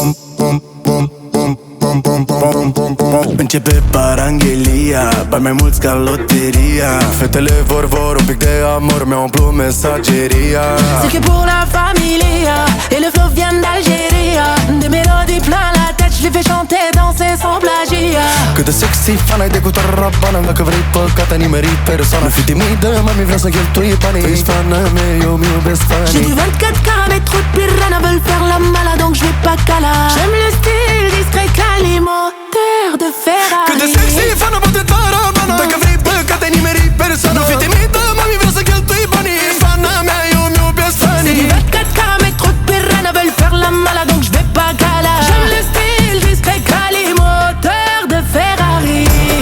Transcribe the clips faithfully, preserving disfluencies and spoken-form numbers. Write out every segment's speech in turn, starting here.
Începe paranghelia, bani mai mulți ca loteria. Fetele vor, vor un pic de amor, mi-au umplut mesageria. C'est que pour la familia, et le flow vient d'Algérie. Des mélodies plein la tête, je les fais chanter, danser sans plagiat. Cât de sexy fan ai de cu tarabană. Dacă vrei păcat ai nimerit persoană. Nu fi timidă, mami, vreau să cheltui banii. Ești fană mea, eu mi-iubesc fanii. J'ai du vingt-quatre carats mais trop de pirana veulent faire la malade, donc je vais pas cala. J'aime le style discret, calme, moteur de Ferrari. Cât de sexy fană, bate tarabană. Dacă vrei păcat ai nimerit persoană. Nu fi timidă, mami, vreau să cheltui banii. Ești fană mea, eu mi-iubesc fanii. C'est du vingt-quatre carats mais trop de pirana veulent faire la malade, donc je vais pas cala. J'aime le style discret, calme, moteur de Ferrari.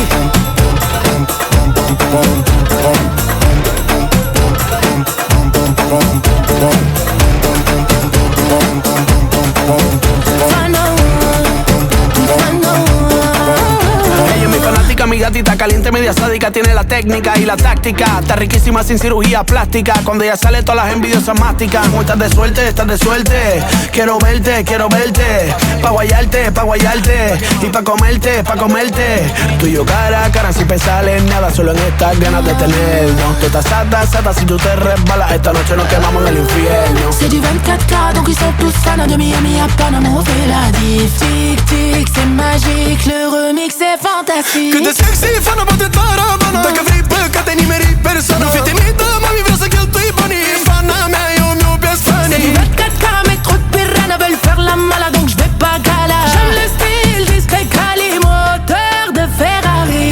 Mi gatita caliente, media sádica, tiene la técnica y la táctica. Está riquísima sin cirugía plástica. Cuando ella sale todas las envidiosas masticas. Como estás de suerte, estás de suerte. Quiero verte, quiero verte. Pa' guayarte, pa' guayarte. Y pa' comerte, pa' comerte. Tú y yo cara a cara sin pensar en nada. Solo en estas ganas de tenernos. Tú estás sata, sata, si tú te resbalas. Esta noche nos quemamos en el infierno. C'est du vingt-quatre carats, donc ils sont tous fans. De Miami à Panama, on fait la diff. Tic, tic, c'est magique. Le remix est fantastique. Cât de sexy fană, bate tarabană. Dacă vrei păcat ai nimerit persoană. Nu fi timidă, mami, vreau să cheltui banii. Ești fana mea, eu mi-iubesc fanii. C'est du vingt-quatre carats mais trop de pirana veulent faire la malade, donc je vais pas cala. J'aime le style discret, calme, moteur de Ferrari.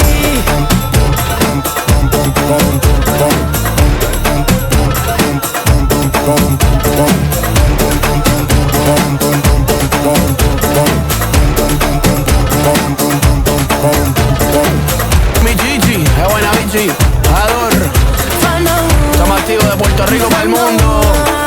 Mi Gigi, es buena bichi, ador. Estamos activos de Puerto Rico para el mundo.